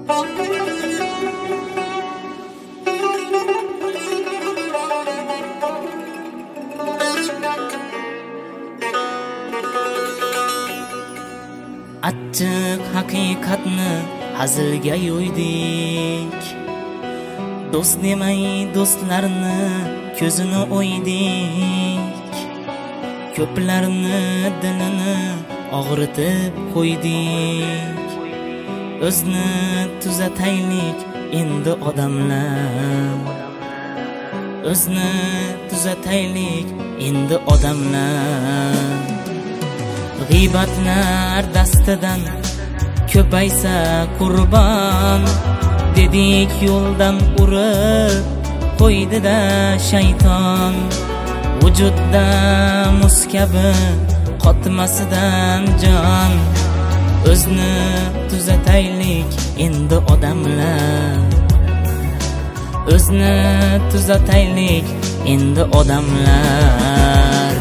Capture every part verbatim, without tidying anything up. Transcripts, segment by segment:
Achchiq haqiqatni hazilga yo'ydik. Do'st demay do'stlarni ko'zini o'ydik. Ko'plarni dilini og'ritib qo'ydik. O'zni tuzataylik endi odamlar. O'zni tuzataylik endi odamlar. G'iybatlar dastidan ko'paysa qurbon, dedik yo'ldan urib qo'ydi-da shayton. Vujudda muz kabi qotmasidan jon. O'zni tuzataylik endi odamlar. O'zni tuzataylik endi odamlar.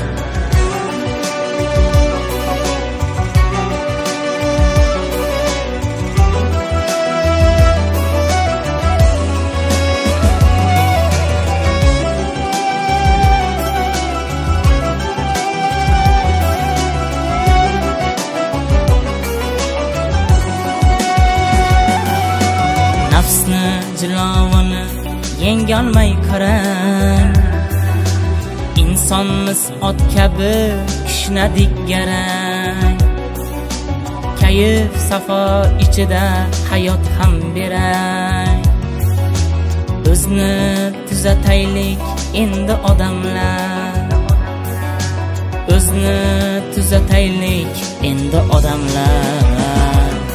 Nafsni jilovini yengolmay qarang. İnsonmiz ot kabi kishnadik garang. Kayf safo ichida hayot ham berang. O'zni tuzataylik endi odamlar. O'zni tuzataylik endi odamlar.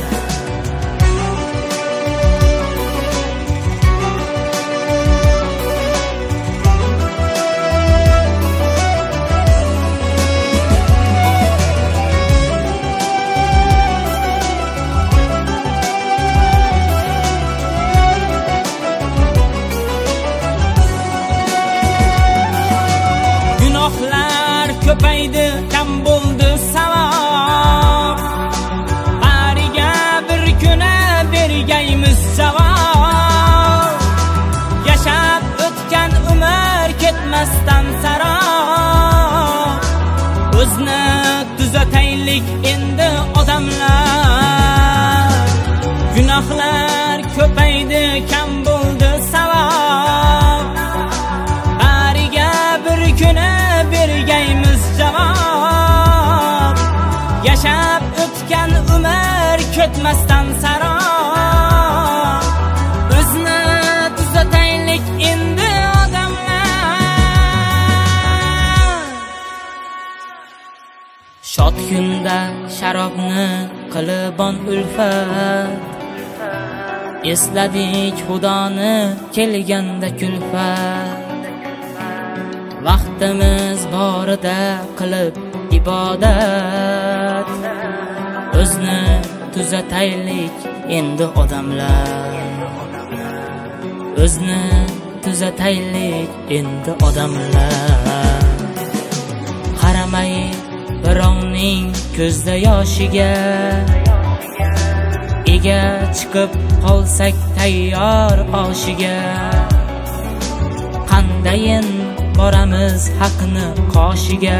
Gunohlar ko'paydi, kam bo'ldi savob. Bariga bir kuni bergaymiz javob. Yashab o'tgan umr ketmasdan sarob. O'zni tuzataylik endi odamlar. Gunohlar ko'paydi, kam bo'ldi savob. Bariga bir kuni bergaymiz javob. Yashab o'tgan umr ketmasdan sarob. O'zni tuzataylik endi odamlar. Shod kunda sharobni qilibon ulfat. Esladik Xudoni kelganda kulfat. Vaqtimiz borida qilib ibodat. O'zni tuzataylik endi odamlar. O'zni tuzataylik endi odamlar. Qaramay birovning ko'zda yoshiga. Ega chiqib qolsak tayyor oshiga. Qandayin boramiz haqni qoshiga.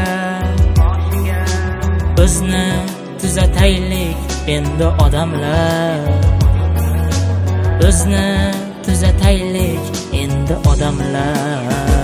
O'zni tuzataylik endi odamlar. O'zni tuzataylik endi odamlar.